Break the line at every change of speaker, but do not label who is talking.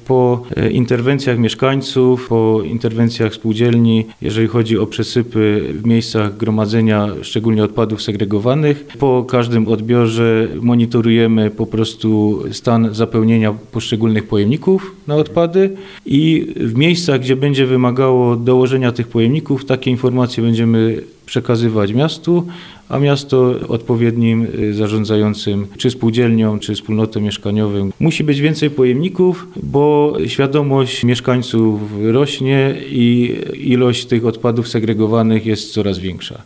Po interwencjach mieszkańców, po interwencjach spółdzielni, jeżeli chodzi o przesypy w miejscach gromadzenia, szczególnie odpadów segregowanych, po każdym odbiorze monitorujemy po prostu stan zapełnienia poszczególnych pojemników na odpady i w miejscach, gdzie będzie wymagało dołożenia tych pojemników, takie informacje będziemy przekazywać miastu, a miasto odpowiednim zarządzającym, czy spółdzielnią, czy wspólnotom mieszkaniowym. Musi być więcej pojemników, bo świadomość mieszkańców rośnie i ilość tych odpadów segregowanych jest coraz większa.